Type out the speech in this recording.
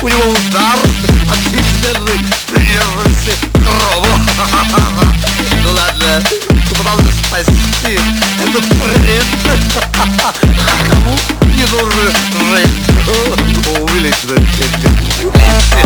у него удар, а ты держишься крову. Ну ладно, попытался спасти этот бред. Кому не нужен жизнь? Увеличено.